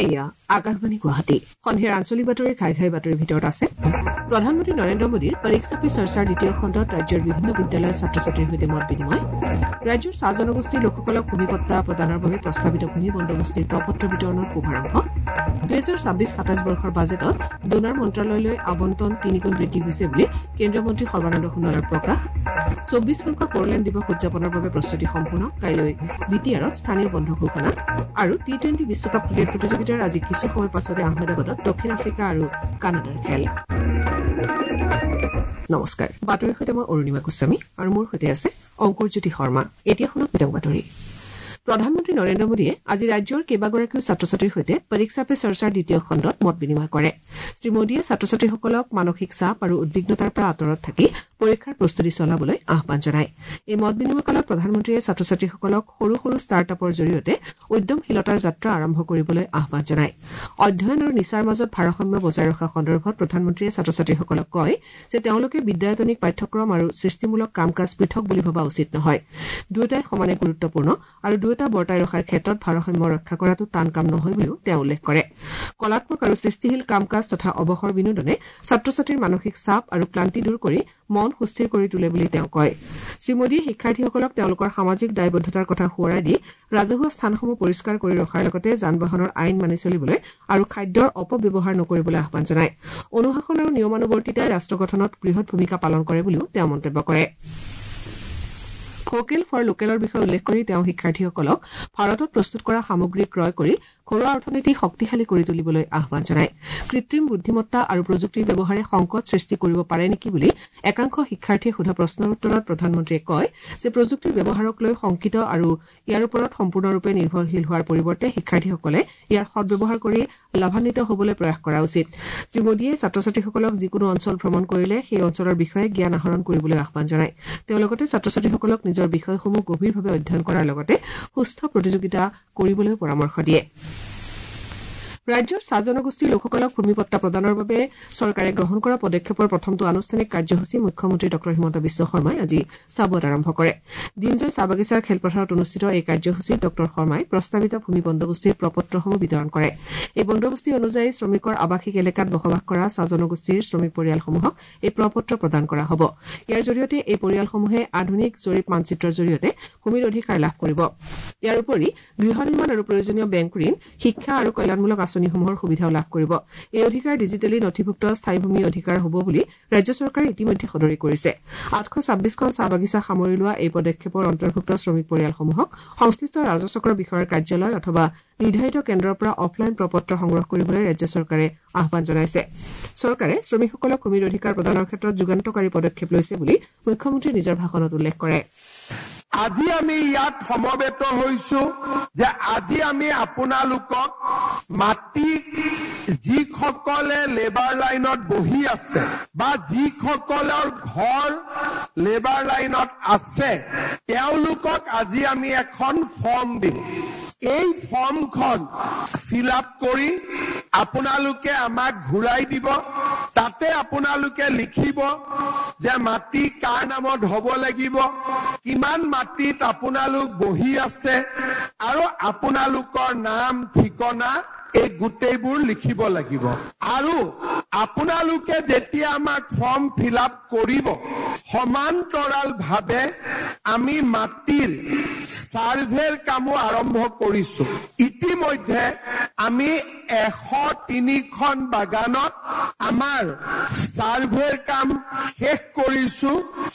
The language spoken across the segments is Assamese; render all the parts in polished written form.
এয়া আকাশবাণী গুৱাহাটী সন্ধিয়াৰ আঞ্চলিক বাতৰি ঘাই ঘাই বাতৰিৰ ভিতৰত আছে প্ৰধানমন্ত্ৰী নৰেন্দ্ৰ মোদীৰ পৰীক্ষা পে চৰ্চাৰ দ্বিতীয় খণ্ডত ৰাজ্যৰ বিভিন্ন বিদ্যালয়ৰ ছাত্ৰ ছাত্ৰীৰ সৈতে মত বিনিময় ৰাজ্যৰ চাহ জনগোষ্ঠীৰ লোকসকলক ভূমিপট্টা প্ৰদানৰ বাবে প্ৰস্তাৱিত ভূমি বন্দোবস্তিৰ প্ৰপত্ৰ বিতৰণৰ শুভাৰম্ভ 2026-27 বৰ্ষৰ বাজেটত ডোনাৰ মন্ত্ৰালয়লৈ আবণ্টন 3 গুণ বৃদ্ধি হৈছে বুলি কেন্দ্ৰীয় মন্ত্ৰী সৰ্বানন্দ সোণোৱালৰ প্ৰকাশ 24 ফ'ৰলেন দিৱস উদযাপনৰ বাবে প্ৰস্তুতি সম্পূৰ্ণ কাইলৈ বিটিআৰত স্থানীয় বন্ধ ঘোষণা আৰু টি-20 বিশ্বকাপ ক্ৰিকেট প্ৰতিযোগিতাৰ আজি কিছু সময় পাছতে আহমেদাবাদত দক্ষিণ আফ্ৰিকা আৰু কানাডাৰ খেল নমস্কাৰ বাতৰিৰ সৈতে মই অৰুণিমা গোস্বামী আৰু মোৰ সৈতে আছে অংকুৰজ্যোতি শৰ্মা এতিয়া শুনক বিতং বাতৰি প্ৰধানমন্ত্ৰী নৰেন্দ্ৰ মোদীয়ে আজি ৰাজ্যৰ কেইবাগৰাকীও ছাত্ৰ ছাত্ৰীৰ সৈতে পৰীক্ষা পে চৰ্চাৰ দ্বিতীয় খণ্ডত মত বিনিময় কৰে শ্ৰীমোদীয়ে ছাত্ৰ ছাত্ৰীসকলক মানসিক চাপ আৰু উদ্বিগ্নতাৰ পৰা আঁতৰত থাকি পৰীক্ষাৰ প্ৰস্তুতি চলাবলৈ আহ্বান জনায় এই মত বিনিময় কালত প্ৰধানমন্ত্ৰীয়ে ছাত্ৰ ছাত্ৰীসকলক সৰু সৰু ষ্টাৰ্টআপৰ জৰিয়তে উদ্যমশীলতাৰ যাত্ৰা আৰম্ভ কৰিবলৈ আহ্বান জনায় অধ্যয়ন আৰু নিচাৰ মাজত ভাৰসাম্য বজাই ৰখা সন্দৰ্ভত প্ৰধানমন্ত্ৰীয়ে ছাত্ৰ ছাত্ৰীসকলক কয় যে তেওঁলোকে বিদ্যায়তনিক পাঠ্যক্ৰম আৰু সৃষ্টিমূলক কাম কাজ পৃথক বুলি ভবা উচিত নহয় দুয়োটাই সমানে গুৰুত্বপূৰ্ণ আৰু দুয়োটা বৰ্তাই ৰখাৰ ক্ষেত্ৰত ভাৰসাম্য ৰক্ষা কৰাটো টান কাম নহয় বুলিও তেওঁ উল্লেখ কৰে কলাত্মক আৰু সৃষ্টিশীল কাম কাজ তথা অৱসৰ বিনোদনে ছাত্ৰ ছাত্ৰীৰ মানসিক চাপ আৰু ক্লান্তি দূৰ কৰি মন সুস্থিৰ কৰি তোলে বুলি তেওঁ কয় শ্ৰীমোদীয়ে শিক্ষাৰ্থীসকলক তেওঁলোকৰ সামাজিক দায়বদ্ধতাৰ কথা সোঁৱৰাই দি ৰাজহুৱা স্থানসমূহ পৰিষ্কাৰ কৰি ৰখাৰ লগতে যান বাহনৰ আইন মানি চলিবলৈ আৰু খাদ্যৰ অপব্যৱহাৰ নকৰিবলৈ আহ্বান জনায় অনুশাসন আৰু নিয়মানুৱৰ্তিতাই ৰাষ্ট্ৰ গঠনত বৃহৎ ভূমিকা পালন কৰে বুলিও তেওঁ মন্তব্য কৰে ভোকেল ফৰ লোকেলৰ বিষয়ে উল্লেখ কৰি তেওঁ শিক্ষাৰ্থীসকলক ভাৰতত প্ৰস্তুত কৰা সামগ্ৰী ক্ৰয় কৰি ঘৰুৱা অৰ্থনীতি শক্তিশালী কৰি তুলিবলৈ আহ্বান জনায় কৃত্ৰিম বুদ্ধিমত্তা আৰু প্ৰযুক্তিৰ ব্যৱহাৰে সংকট সৃষ্টি কৰিব পাৰে নেকি বুলি একাংশ শিক্ষাৰ্থীয়ে সোধা প্ৰশ্নৰ উত্তৰত প্ৰধানমন্ত্ৰীয়ে কয় যে প্ৰযুক্তিৰ ব্যৱহাৰক লৈ শংকিত আৰু ইয়াৰ ওপৰত সম্পূৰ্ণৰূপে নিৰ্ভৰশীল হোৱাৰ পৰিৱৰ্তে শিক্ষাৰ্থীসকলে ইয়াৰ সদ্ব্যৱহাৰ কৰি লাভান্বিত হ'বলৈ প্ৰয়াস কৰা উচিত শ্ৰীমোদীয়ে ছাত্ৰ ছাত্ৰীসকলক যিকোনো অঞ্চল ভ্ৰমণ কৰিলে সেই অঞ্চলৰ বিষয়ে জ্ঞান আহৰণ কৰিবলৈ আহ্বান জনায় তেওঁ লগতে ছাত্ৰ ছাত্ৰীসকলক নিজৰ বিষয়সমূহ গভীৰভাৱে অধ্যয়ন কৰাৰ লগতে সুস্থ প্ৰতিযোগিতা কৰিবলৈ পৰামৰ্শ দিয়ে ৰাজ্যৰ চাহ জনগোষ্ঠীৰ লোকসকলক ভূমিপট্টা প্ৰদানৰ বাবে চৰকাৰে গ্ৰহণ কৰা পদক্ষেপৰ প্ৰথমটো আনুষ্ঠানিক কাৰ্যসূচী মুখ্যমন্ত্ৰী ডঃ হিমন্ত বিশ্ব শৰ্মাই আজি চাবুৱাত আৰম্ভ কৰে দিনজয় চাহ বাগিচাৰ খেলপথাৰত অনুষ্ঠিত এই কাৰ্যসূচীত ডঃ শৰ্মাই প্ৰস্তাৱিত ভূমি বন্দোবস্তিৰ প্ৰপত্ৰসমূহ বিতৰণ কৰে এই বন্দোবস্তি অনুযায়ী শ্ৰমিকৰ আৱাসিক এলেকাত বসবাস কৰা চাহ জনগোষ্ঠীৰ শ্ৰমিক পৰিয়ালসমূহক এই প্ৰপত্ৰ প্ৰদান কৰা হ'ব ইয়াৰ জৰিয়তে এই পৰিয়ালসমূহে আধুনিক জৰীপ মানচিত্ৰৰ জৰিয়তে ভূমিৰ অধিকাৰ লাভ কৰিব ইয়াৰ উপৰি গৃহ নিৰ্মাণ আৰু প্ৰয়োজনীয় বেংক ঋণ শিক্ষা আৰু কল্যাণমূলক আঁচনিসমূহৰ সুবিধাও লাভ কৰিব এই অধিকাৰ ডিজিটেলি নথিভুক্ত স্থায়ী ভূমি অধিকাৰ হ'ব বুলি ৰাজ্য চৰকাৰে ইতিমধ্যে সদৰি কৰিছে 826খন চাহ বাগিচা সামৰি লোৱা এই পদক্ষেপৰ অন্তৰ্ভুক্ত শ্ৰমিক পৰিয়ালসমূহক সংশ্লিষ্ট ৰাজচক্ৰ বিষয়াৰ কাৰ্যালয় অথবা নিৰ্ধাৰিত কেন্দ্ৰৰ পৰা অফলাইন প্ৰপত্ৰ সংগ্ৰহ কৰিবলৈ ৰাজ্য চৰকাৰে আহ্বান জনাইছে চৰকাৰে শ্ৰমিকসকলক ভূমিৰ অধিকাৰ প্ৰদানৰ ক্ষেত্ৰত যুগান্তকাৰী পদক্ষেপ লৈছে বুলি মুখ্যমন্ত্ৰীয়ে নিজৰ ভাষণত উল্লেখ কৰে আজি আমি ইয়াত সমবেত হৈছো যে আজি আমি আপোনালোকক মাটি যিসকলে লেবাৰ লাইনত বহি আছে বা যিসকলৰ ঘৰ লেবাৰ লাইনত আছে তেওঁলোকক আজি আমি এখন ফৰ্ম দিম এই ফৰ্মখন ফিল আপ কৰি আপোনালোকে আমাক ঘূৰাই দিব তাতে আপোনালোকে লিখিব যে মাটি কাৰ নামত হ'ব লাগিব কিমান মাটিত আপোনালোক বহি আছে আৰু আপোনালোকৰ নাম ঠিকনা এই গোটেইবোৰ লিখিব লাগিব আৰু আপোনালোকে যেতিয়া আমাক ফৰ্ম ফিল আপ কৰিব সমান্তৰালভাৱে আমি মাটিৰ সাৰ্ভেৰ কামো আৰম্ভ কৰিছো ইতিমধ্যে আমি 103খন বাগানত আমাৰ সাৰ্ভেৰ কাম শেষ কৰিছো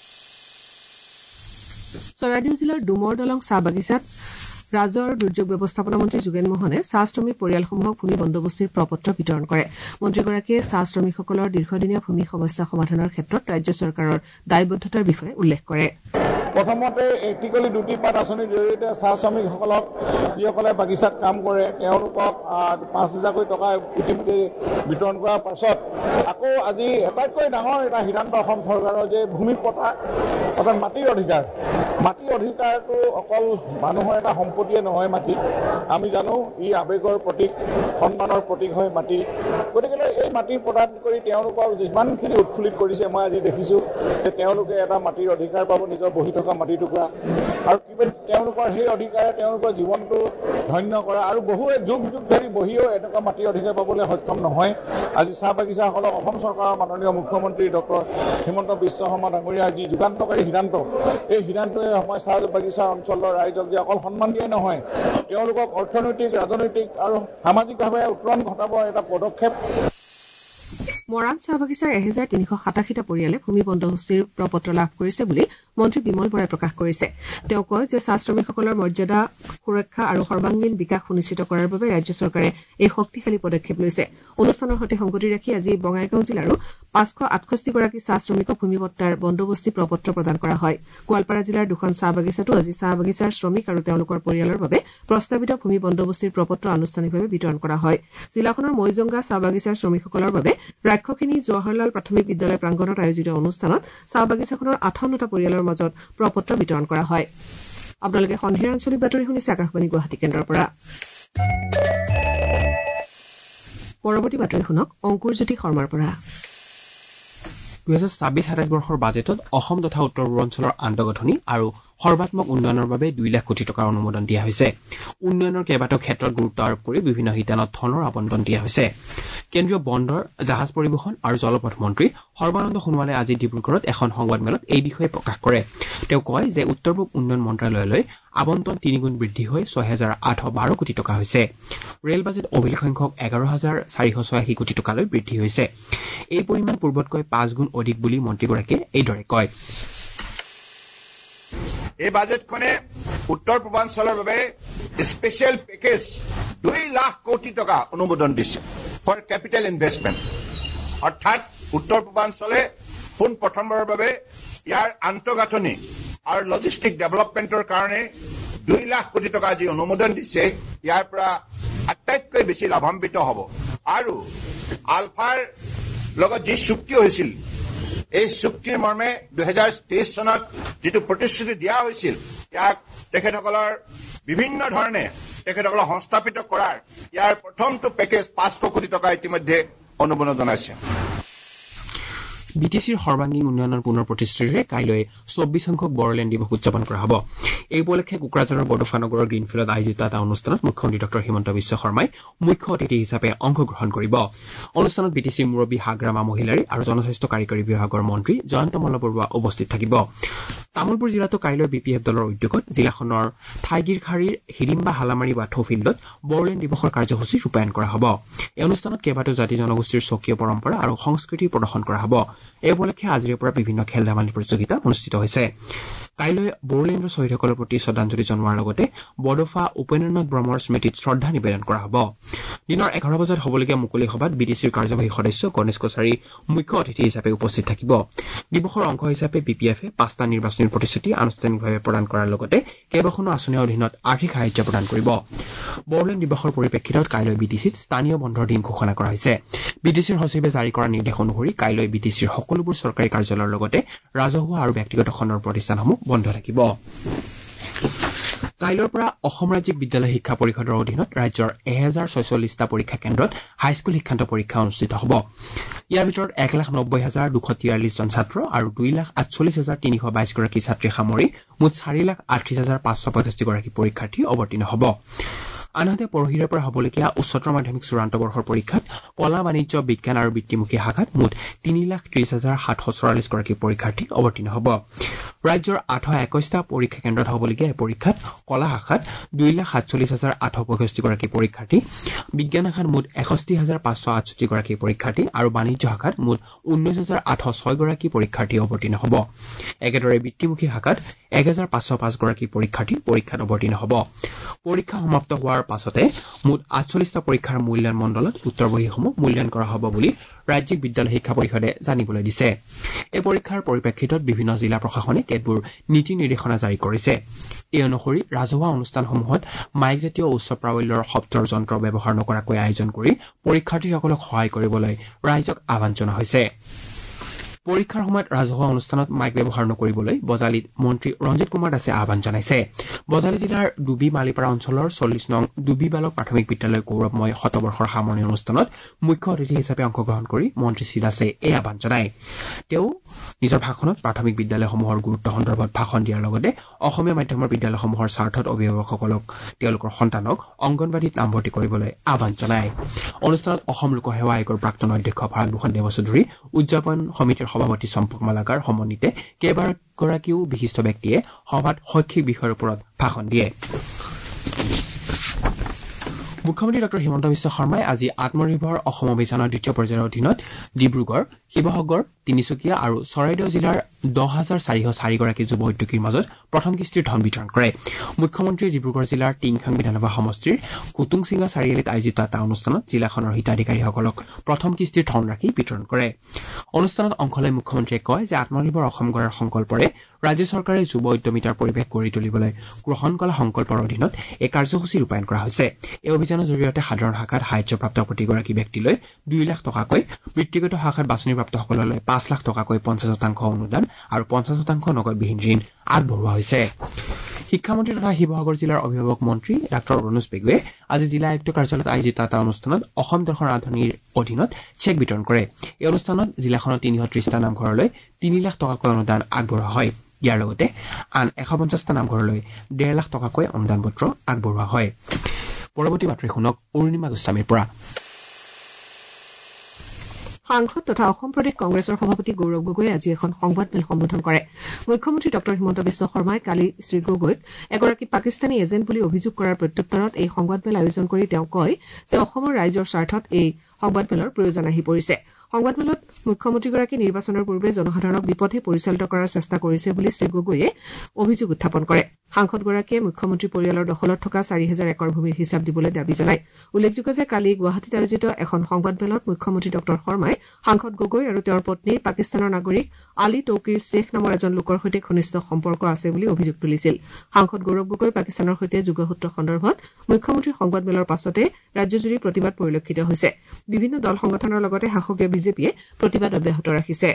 চৰাইদেউ জিলাৰ ডুমৰ দলং চাহ বাগিচাত ৰাজহ আৰু দুৰ্যোগ ব্যৱস্থাপনা মন্ত্ৰী যোগেন মোহনে চাহ শ্ৰমিক পৰিয়ালসমূহক ভূমি বন্দোবস্তিৰ প্ৰপত্ৰ বিতৰণ কৰে মন্ত্ৰীগৰাকীয়ে চাহ শ্ৰমিকসকলৰ দীৰ্ঘদিনীয়া ভূমি সমস্যা সমাধানৰ ক্ষেত্ৰত ৰাজ্য চৰকাৰৰ দায়বদ্ধতাৰ বিষয়ে উল্লেখ কৰে প্ৰথমতে এটিকলি দুটিপাত আঁচনিৰ জৰিয়তে চাহ শ্ৰমিকসকলক যিসকলে বাগিচাত কাম কৰে তেওঁলোকক 5,000 টকা ইতিমধ্যে বিতৰণ কৰাৰ পাছত আকৌ আজি এটাতকৈ ডাঙৰ এটা সিদ্ধান্ত অসম চৰকাৰৰ যে ভূমি পট্টা অৰ্থাৎ মাটিৰ অধিকাৰটো অকল মানুহৰ এটা সম্পত্তিয়ে নহয় মাটি আমি জানো ই আৱেগৰ প্ৰতীক সন্মানৰ প্ৰতীক হয় মাটি গতিকে এই মাটি প্ৰদান কৰি তেওঁলোকক যিমানখিনি উৎফুল্লিত কৰিছে মই আজি দেখিছোঁ যে তেওঁলোকে এটা মাটিৰ অধিকাৰ পাব নিজৰ বহি থকা মাটি টুকুৰা আৰু তেওঁলোকৰ সেই অধিকাৰে তেওঁলোকৰ জীৱনটো ধন্য কৰা আৰু বহুৱে যুগ যুগ ধৰি বহিও এনেকুৱা মাটিৰ অধিকাৰ পাবলৈ সক্ষম নহয়। আজি চাহ বাগিচাসকলক অসম চৰকাৰৰ মাননীয় মুখ্যমন্ত্ৰী ডক্টৰ হিমন্ত বিশ্ব শৰ্মা ডাঙৰীয়াৰ যি যুগান্তকাৰী সিদ্ধান্ত, এই সিদ্ধান্তই আমাৰ চাহ বাগিচা অঞ্চলৰ ৰাইজক যে অকল সন্মান দিয়ে নহয়, তেওঁলোকক অৰ্থনৈতিক, ৰাজনৈতিক আৰু সামাজিকভাৱে উত্তৰণ ঘটাব এটা পদক্ষেপ। মৰাণ চাহ বাগিচাৰ 1387টা পৰিয়ালে ভূমি বন্দোবস্তিৰ প্ৰপত্ৰ লাভ কৰিছে বুলি মন্ত্ৰী বিমল বৰাই প্ৰকাশ কৰিছে। তেওঁ কয় যে চাহ শ্ৰমিকসকলৰ মৰ্যাদা, সুৰক্ষা আৰু সৰ্বাংগীন বিকাশ সুনিশ্চিত কৰাৰ বাবে ৰাজ্য চৰকাৰে এই শক্তিশালী পদক্ষেপ লৈছে। অনুষ্ঠানৰ সৈতে সংগতি ৰাখি আজি বঙাইগাঁও জিলাৰো 568গৰাকী চাহ শ্ৰমিকক ভূমি পট্টাৰ বন্দোবস্তি প্ৰপত্ৰ প্ৰদান কৰা হয়। গোৱালপাৰা জিলাৰ দুখন চাহ বাগিচাতো আজি চাহ বাগিচাৰ শ্ৰমিক আৰু তেওঁলোকৰ পৰিয়ালৰ বাবে প্ৰস্তাৱিত ভূমি বন্দোবস্তিৰ প্ৰপত্ৰ আনুষ্ঠানিকভাৱে বিতৰণ কৰা হয়। জিলাখনৰ মৈজংগা চাহ বাগিচাৰ শ্ৰমিকসকলৰ বাবে ৰাক্ষসিনী জৱাহৰলাল প্ৰাথমিক বিদ্যালয় প্ৰাংগণত আয়োজিত অনুষ্ঠানত চাহ বাগিচাখনৰ 58টা পৰিয়ালৰ মাজত প্ৰপত্ৰ বিতৰণ কৰা হয়। আপোনালোকে সন্ধিয়াৰ আঞ্চলিক বাতৰি শুনিছে আকাশবাণী গুৱাহাটী কেন্দ্ৰৰ পৰা। পৰৱৰ্তী বাতৰি শুনক অংকুৰজ্যোতি শৰ্মাৰ পৰা। 2026-27 বৰ্ষৰ বাজেটত অসম তথা উত্তৰ পূৰ্বাঞ্চলৰ আন্তঃগাঁথনি আৰু সৰ্বাত্মক উন্নয়নৰ বাবে 2 লাখ কোটি টকাৰ অনুমোদন দিয়া হৈছে। উন্নয়নৰ কেইবাটাও ক্ষেত্ৰত গুৰুত্ব আৰোপ কৰি বিভিন্ন শিতানত ধনৰ আবণ্টন দিয়া হৈছে। কেন্দ্ৰীয় বন্দৰ, জাহাজ পৰিবহণ আৰু জলপথ মন্ত্ৰী সৰ্বানন্দ সোণোৱালে আজি ডিব্ৰুগড়ত এখন সংবাদমেলত এই বিষয়ে প্ৰকাশ কৰে। তেওঁ কয় যে উত্তৰ পূব উন্নয়ন মন্ত্ৰালয়লৈ আবণ্টন 3 গুণ বৃদ্ধি হৈ 6,812 কোটি টকা হৈছে। ৰেল বাজেট অভিলেখ সংখ্যক 11,486 কোটি টকালৈ বৃদ্ধি হৈছে। এই পৰিমাণ পূৰ্বতকৈ 5 গুণ অধিক বুলি মন্ত্ৰীগৰাকীয়ে এইদৰে কয়। এই বাজেটখনে উত্তৰ পূৰ্বাঞ্চলৰ বাবে স্পেচিয়েল পেকেজ 2 লাখ কোটি টকা অনুমোদন দিছে ফৰ কেপিটেল ইনভেষ্টমেণ্ট। অৰ্থাৎ উত্তৰ পূৰ্বাঞ্চলে পোন প্ৰথমবাৰৰ বাবে ইয়াৰ আন্তঃগাঁথনি আৰু লজিষ্টিক ডেভেলপমেণ্টৰ কাৰণে 2 লাখ কোটি টকা যি অনুমোদন দিছে, ইয়াৰ পৰা আটাইতকৈ বেছি লাভান্বিত হ'ব। আৰু আলফাৰ লগত যি চুক্তি হৈছিল, এই চুক্তিৰ মৰ্মে 2023 চনত যিটো প্ৰতিশ্ৰুতি দিয়া হৈছিল, ইয়াক তেখেতসকলৰ বিভিন্ন ধৰণে তেখেতসকলক সংস্থাপিত কৰাৰ ইয়াৰ প্ৰথমটো পেকেজ 500 কোটি টকা ইতিমধ্যে অনুমোদন জনাইছে। বিটিচিৰ সৰ্বাংগীন উন্নয়নৰ পুনৰ প্ৰতিশ্ৰুতিৰে কাইলৈ 24 সংখ্যক বড়োলেণ্ড দিৱস উদযাপন কৰা হ'ব। এই উপলক্ষে কোকৰাঝাৰৰ বডোফা নগৰৰ গ্ৰীণফিল্ডত আয়োজিত এটা অনুষ্ঠানত মুখ্যমন্ত্ৰী ডক্টৰ হিমন্ত বিশ্ব শৰ্মাই মুখ্য অতিথি হিচাপে অংশগ্ৰহণ কৰিব। অনুষ্ঠানত বিটিচিৰ মুৰব্বী হাগ্ৰামা মহিলাৰী আৰু জনস্বাস্থ্য কাৰিকৰী বিভাগৰ মন্ত্ৰী জয়ন্ত মল্লবৰুৱা উপস্থিত থাকিব। তামুলপুৰ জিলাতো কাইলৈ BPF দলৰ উদ্যোগত জিলাখনৰ ঠাইগিৰখাৰীৰ হিৰিম্বা হালামাৰী বাথৌ ফিল্ডত বড়োলেণ্ড দিৱসৰ কাৰ্যসূচী ৰূপায়ণ কৰা হ'ব। এই অনুষ্ঠানত কেইবাটাও জাতি জনগোষ্ঠীৰ স্বকীয় পৰম্পৰা আৰু সংস্কৃতি প্ৰদৰ্শন কৰা হ'ব। এই উপলক্ষে আজিৰে পৰা বিভিন্ন খেল ধেমালি প্ৰতিযোগিতা অনুষ্ঠিত হৈছে। কাইলৈ বড়োলেণ্ডৰ শ্বহীদসকলৰ প্ৰতি শ্ৰদ্ধাঞ্জলি জনোৱাৰ লগতে বডোফা উপেন্দ্ৰনাথ ব্ৰহ্মৰ স্মৃতিত শ্ৰদ্ধা নিবেদন কৰা হ'ব। দিনৰ 11 বজাত হ'বলগীয়া মুকলি সভাত বিটিচিৰ কাৰ্যবাহী সদস্য গণেশ কছাৰী মুখ্য অতিথি হিচাপে উপস্থিত থাকিব। দিৱসৰ অংশ হিচাপে BPFে 5টা নিৰ্বাচনী প্ৰতিশ্ৰুতি আনুষ্ঠানিকভাৱে প্ৰদান কৰাৰ লগতে কেইবাখনো আঁচনিৰ অধীনত আৰ্থিক সাহায্য প্ৰদান কৰিব। বড়োলেণ্ড দিৱসৰ পৰিপ্ৰেক্ষিতত কাইলৈ বিটিচিত স্থানীয় বন্ধৰ দিন ঘোষণা কৰা হৈছে। বিটিচিৰ সচিবে জাৰি কৰা নিৰ্দেশ অনুসৰি কাইলৈ বিটিচিৰ সকলোবোৰ চৰকাৰী কাৰ্যালয়ৰ লগতে ৰাজহুৱা আৰু ব্যক্তিগত খণ্ডৰ প্ৰতিষ্ঠানসমূহ বন্ধ থাকিব। কাইলৈৰ পৰা অসম ৰাজ্যিক বিদ্যালয় শিক্ষা পৰিষদৰ অধীনত ৰাজ্যৰ 1046টা পৰীক্ষা কেন্দ্ৰত হাইস্কুল শিক্ষান্ত পৰীক্ষা অনুষ্ঠিত হ'ব। ইয়াৰ ভিতৰত 1,90,243 জন ছাত্ৰ আৰু 2,48,322 গৰাকী ছাত্ৰী সামৰি মুঠ 4,38,565 গৰাকী পৰীক্ষাৰ্থী অৱতীৰ্ণ হ'ব। আনহাতে পৰহিৰে পৰা হ'বলগীয়া উচ্চতৰ মাধ্যমিক চূড়ান্ত বৰ্ষৰ পৰীক্ষাত কলা, বাণিজ্য, বিজ্ঞান আৰু বৃত্তিমুখী শাখাত মুঠ 3,30,744 গৰাকী পৰীক্ষাৰ্থী অৱতীৰ্ণ হ'ব। ৰাজ্যৰ 821টা পৰীক্ষা কেন্দ্ৰত হ'বলগীয়া এই পৰীক্ষাত কলা শাখাত 2,47,865 গৰাকী পৰীক্ষাৰ্থী, বিজ্ঞান শাখাত মুঠ 61,568 গৰাকী পৰীক্ষাৰ্থী আৰু বাণিজ্য শাখাত মুঠ 19,806 গৰাকী পৰীক্ষাৰ্থী অৱতীৰ্ণ হ'ব। একেদৰে বৃত্তিমুখী শাখাত 1,505 গৰাকী পৰীক্ষাৰ্থী পৰীক্ষাত অৱতীৰ্ণ হ'ব। পৰীক্ষা সমাপ্ত হোৱাৰ পাছতে মুঠ 48টা পৰীক্ষাৰ মূল্যায়ন মণ্ডলত উত্তৰ বহীসমূহ মূল্যায়ন কৰা হ'ব বুলি ৰাজ্যিক বিদ্যালয় শিক্ষা পৰিষদে জানিবলৈ দিছে। এই পৰীক্ষাৰ পৰিপ্ৰেক্ষিতত বিভিন্ন জিলা প্ৰশাসনে কেতবোৰ নীতি নিৰ্দেশনা জাৰি কৰিছে। এই অনুসৰি ৰাজহুৱা অনুষ্ঠানসমূহত মাইকজাতীয় উচ্চ প্ৰাবল্যৰ শব্দৰ যন্ত্ৰ ব্যৱহাৰ নকৰাকৈ আয়োজন কৰি পৰীক্ষাৰ্থীসকলক সহায় কৰিবলৈ ৰাইজক আহ্বান জনোৱা হৈছে। পৰীক্ষাৰ সময়ত ৰাজহুৱা অনুষ্ঠানত মাইক ব্যৱহাৰ নকৰিবলৈ বজালীত মন্ত্ৰী ৰঞ্জিত কুমাৰ দাসে আহ্বান জনাইছে। বজালী জিলাৰ ডুবি মালিপাৰা অঞ্চলৰ 40 নং ডুবি বালক প্ৰাথমিক বিদ্যালয় গৌৰৱময় শতবৰ্ষৰ সামৰণি অনুষ্ঠানত মুখ্য অতিথি হিচাপে অংশগ্ৰহণ কৰি মন্ত্ৰী শ্ৰী দাসে এই আহ্বান জনায়। তেওঁ নিজৰ ভাষণত প্ৰাথমিক বিদ্যালয়সমূহৰ গুৰুত্ব সন্দৰ্ভত ভাষণ দিয়াৰ লগতে অসমীয়া মাধ্যমৰ বিদ্যালয়সমূহৰ স্বাৰ্থত অভিভাৱকসকলক তেওঁলোকৰ সন্তানক অংগনবাড়ীত নামভৰ্তি কৰিবলৈ আহ্বান জনায়। অনুষ্ঠানত অসম লোকসেৱা আয়োগৰ প্ৰাক্তন অধ্যক্ষ ভাৰতভূষণ দেৱচৌধুৰী, উদযাপন সমিতিৰ সভাপতি চম্পক মালাকাৰ সমন্বিতে কেইবাগৰাকীও বিশিষ্ট ব্যক্তিয়ে সভাত শৈক্ষিক বিষয়ৰ ওপৰত ভাষণ দিয়ে। মুখ্যমন্ত্ৰী ডঃ হিমন্ত বিশ্ব শৰ্মাই আজি আত্মনিৰ্ভৰ অসম অভিযানৰ দ্বিতীয় পৰ্যায়ৰ অধীনত ডিব্ৰুগড়, শিৱসাগৰ, তিনিচুকীয়া আৰু চৰাইদেউ জিলাৰ 10,404 গৰাকী যুৱ উদ্যোগীৰ মাজত প্ৰথম কিস্তিৰ ধন বিতৰণ কৰে। মুখ্যমন্ত্ৰীয়ে ডিব্ৰুগড় জিলাৰ টিংখাং বিধানসভা সমষ্টিৰ কুটুংচিঙা চাৰিআলিত আয়োজিত এটা অনুষ্ঠানত জিলাখনৰ হিতাধিকাৰীসকলক প্ৰথম কিস্তিৰ ধনৰাশি বিতৰণ কৰে। অনুষ্ঠানত অংশ লৈ মুখ্যমন্ত্ৰীয়ে কয় যে আত্মনিৰ্ভৰ অসম গঢ়াৰ সংকল্পৰে ৰাজ্য চৰকাৰে যুৱ উদ্যমিতাৰ পৰিৱেশ গঢ়ি তুলিবলৈ গ্ৰহণ কৰা সংকল্পৰ অধীনত এই কাৰ্যসূচী ৰূপায়ণ কৰা হৈছে। এই অভিযানৰ জৰিয়তে সাধাৰণ শাখাত সাহায্যপ্ৰাপ্ত প্ৰতিগৰাকী ব্যক্তিলৈ 2 লাখ টকাকৈ, ব্যক্তিগত শাখাত বাছনিপ্ৰাপ্তসকললৈ 5 লাখ টকাকৈ 50% অনুদান আৰু 50% নগদবিহীন ঋণ আগবঢ়োৱা হৈছে। শিক্ষামন্ত্ৰী তথা শিৱসাগৰ জিলাৰ অভিভাৱক মন্ত্ৰী ডাঃ ৰণোজ পেগুৱে আজি জিলা আয়ুক্ত কাৰ্যালয়ত আয়োজিত এটা অনুষ্ঠানত অসম দেশৰ ৰাজধানীৰ অধীনত চেক বিতৰণ কৰে। এই অনুষ্ঠানত জিলাখনৰ 330টা নামঘৰলৈ 3 লাখ টকাকৈ অনুদান আগবঢ়োৱা হয়। ইয়াৰ লগতে আন 150টা নামঘৰলৈ 1.5 লাখ টকাকৈ অনুদান পত্ৰ আগবঢ়োৱা হয়। পৰৱৰ্তী বাতৰি শুনক অৰুণিমা গোস্বামীৰ পৰা। সাংসদ তথা অসম প্ৰদেশ কংগ্ৰেছৰ সভাপতি গৌৰৱ গগৈয়ে আজি এখন সংবাদমেল সম্বোধন কৰে। মুখ্যমন্ত্ৰী ডঃ হিমন্ত বিশ্ব শৰ্মাই কালি শ্ৰী গগৈক এগৰাকী পাকিস্তানী এজেণ্ট বুলি অভিযোগ কৰাৰ প্ৰত্যুত্তৰত এই সংবাদমেল আয়োজন কৰি তেওঁ কয় যে অসমৰ ৰাইজৰ স্বাৰ্থত এই সংবাদমেলৰ প্ৰয়োজন আহি পৰিছে। সংবাদমেলত মুখ্যমন্ত্ৰীগৰাকী নিৰ্বাচনৰ পূৰ্বে জনসাধাৰণক বিপথে পৰিচালিত কৰাৰ চেষ্টা কৰিছে বুলি শ্ৰী গগৈয়ে অভিযোগ উত্থাপন কৰে। সাংসদগৰাকীয়ে মুখ্যমন্ত্ৰী পৰিয়ালৰ দখলত থকা 4,000 একৰ ভূমিৰ হিচাপ দিবলৈ দাবী জনায়। উল্লেখযোগ্য যে কালি গুৱাহাটীত আয়োজিত এখন সংবাদমেলত মুখ্যমন্ত্ৰী ডঃ শৰ্মাই সাংসদ গগৈ আৰু তেওঁৰ পত্নীৰ পাকিস্তানৰ নাগৰিক আলী তৌকিৰ শ্বেখ নামৰ এজন লোকৰ সৈতে ঘনিষ্ঠ সম্পৰ্ক আছে বুলি অভিযোগ তুলিছিল। সাংসদ গৌৰৱ গগৈ পাকিস্তানৰ সৈতে যোগসূত্ৰ সন্দৰ্ভত মুখ্যমন্ত্ৰীৰ সংবাদমেলৰ পাছতে ৰাজ্যজুৰি প্ৰতিবাদ পৰিলক্ষিত হৈছে। বিভিন্ন দল সংগঠনৰ লগতে শাসকীয় বিজেপিয়ে প্ৰতিবাদ অব্যাহত ৰাখিছে।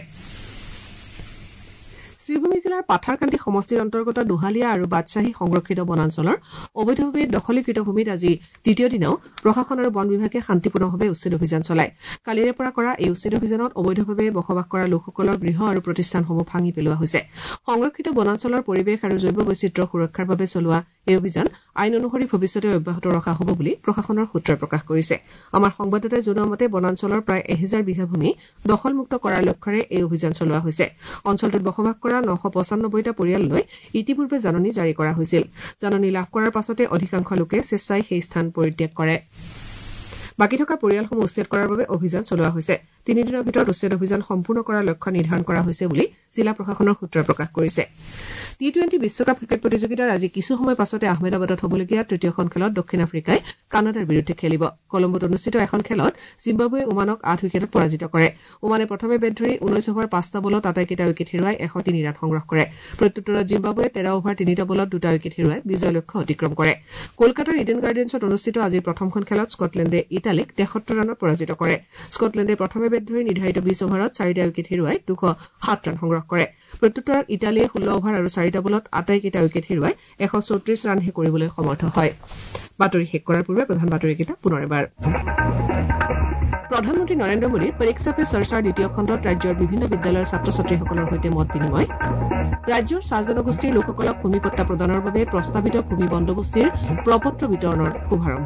শ্ৰীভূমি জিলাৰ পাথাৰকান্দি সমষ্টিৰ অন্তৰ্গত দোহালীয়া আৰু বাদশ্বাহী সংৰক্ষিত বনাঞ্চলৰ অবৈধভাৱে দখলীকৃত ভূমিত আজি দ্বিতীয় দিনাও প্ৰশাসন আৰু বন বিভাগে শান্তিপূৰ্ণভাৱে উচ্ছেদ অভিযান চলায়। কালিৰে পৰা কৰা এই উচ্ছেদ অভিযানত অবৈধভাৱে বসবাস কৰা লোকসকলৰ গৃহ আৰু প্ৰতিষ্ঠানসমূহ ভাঙি পেলোৱা হৈছে। সংৰক্ষিত বনাঞ্চলৰ পৰিৱেশ আৰু জৈৱ বৈচিত্ৰ্য সুৰক্ষাৰ বাবে চলোৱা এই অভিযান আইন অনুসৰি ভৱিষ্যতে অব্যাহত ৰখা হ'ব বুলি প্ৰশাসনৰ সূত্ৰই প্ৰকাশ কৰিছে। আমাৰ সংবাদদাতাই জনোৱা মতে বনাঞ্চলৰ প্ৰায় 1000 বিঘা ভূমি দখলমুক্ত কৰাৰ লক্ষ্যৰে এই অভিযান চলোৱা হৈছে। অঞ্চলটোত বসবাস কৰা 995টা পৰিয়াললৈ ইতিপূৰ্বে জাননী জাৰি কৰা হৈছিল। জাননী লাভ কৰাৰ পাছতে অধিকাংশ লোকে স্বেচ্ছাই সেই স্থান পৰিত্যাগ কৰে। বাকী থকা পৰিয়ালসমূহ উচ্ছেদ কৰাৰ বাবে অভিযান চলোৱা হৈছে। 3 দিনৰ ভিতৰত উচ্ছেদ অভিযান সম্পূৰ্ণ কৰাৰ লক্ষ্য নিৰ্ধাৰণ কৰা হৈছে বুলি জিলা প্ৰশাসনৰ সূত্ৰই প্ৰকাশ কৰিছে। টি-20 বিশ্বকাপ ক্ৰিকেট প্ৰতিযোগিতাৰ আজি কিছু সময় পাছতে আহমেদাবাদত হ'বলগীয়া তৃতীয়খন খেলত দক্ষিণ আফ্ৰিকাই কানাডাৰ বিৰুদ্ধে খেলিব। কলম্বোত অনুষ্ঠিত এখন খেলত জিম্বাবুৱে ওমানক 8 উইকেটত পৰাজিত কৰে। ওমানে প্ৰথমে বেট ধৰি 19 অভাৰ 5টা বলত আটাইকেইটা উইকেট হেৰুৱাই 103 ৰান সংগ্ৰহ কৰে। প্ৰত্যুত্তৰত জিম্বাবুৱে 13 অভাৰ 3টা বলত 2টা উইকেট হেৰুৱাই বিজয় লক্ষ্য অতিক্ৰম কৰে। কলকাতাৰ ইডেন গাৰ্ডেন্সত অনুষ্ঠিত আজিৰ প্ৰথমখন খেলত স্কটলেণ্ডে ইটালীক 73 ৰানত পৰাজিত কৰে। স্কটলেণ্ডে প্ৰথমে বেট ধৰি নিৰ্ধাৰিত 20 অভাৰত 4টা উইকেট হেৰুৱাই 207 ৰান সংগ্ৰহ কৰে। প্ৰত্যুত্তৰত ইটালীয়ে 16 অভাৰ আৰু 4টা বলত আটাইকেইটা উইকেট হেৰুৱাই 134 ৰানহে কৰিবলৈ সমৰ্থ হয়। বাতৰি শেষ কৰাৰ পূৰ্বে প্ৰধান বাতৰিকেইটা পুনৰ এবাৰ। প্ৰধানমন্ত্ৰী নৰেন্দ্ৰ মোদীৰ পৰীক্ষা পে চৰ্চাৰ দ্বিতীয় খণ্ডত ৰাজ্যৰ বিভিন্ন বিদ্যালয়ৰ ছাত্ৰ ছাত্ৰীসকলৰ সৈতে মত বিনিময়। ৰাজ্যৰ চাহ জনগোষ্ঠীৰ লোকসকলক ভূমিপট্টা প্ৰদানৰ বাবে প্ৰস্তাৱিত ভূমি বন্দোবস্তিৰ প্ৰপত্ৰ বিতৰণৰ শুভাৰম্ভ।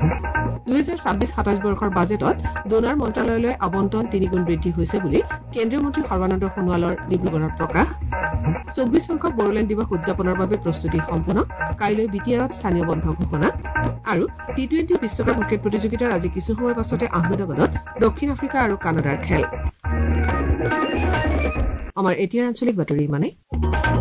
2026-27 বৰ্ষৰ বাজেটত ডোনাৰ মন্ত্ৰালয়লৈ আবণ্টন 3 গুণ বৃদ্ধি হৈছে বুলি কেন্দ্ৰীয় মন্ত্ৰী সৰ্বানন্দ সোণোৱালৰ ডিব্ৰুগড়ত প্ৰকাশ। 24 সংখ্যক বড়োলেণ্ড দিৱস উদযাপনৰ বাবে প্ৰস্তুতি সম্পূৰ্ণ। কাইলৈ বিটিআৰত স্থানীয় বন্ধ ঘোষণা। আৰু টি-20 বিশ্বকাপ ক্ৰিকেট প্ৰতিযোগিতাৰ আজি কিছু সময় পাছতে আহমেদাবাদত দক্ষিণ আফ্ৰিকা আৰু কানাডাৰ খেল। আমাৰ এতিয়াৰ আঞ্চলিক বাতৰি ইমানেই।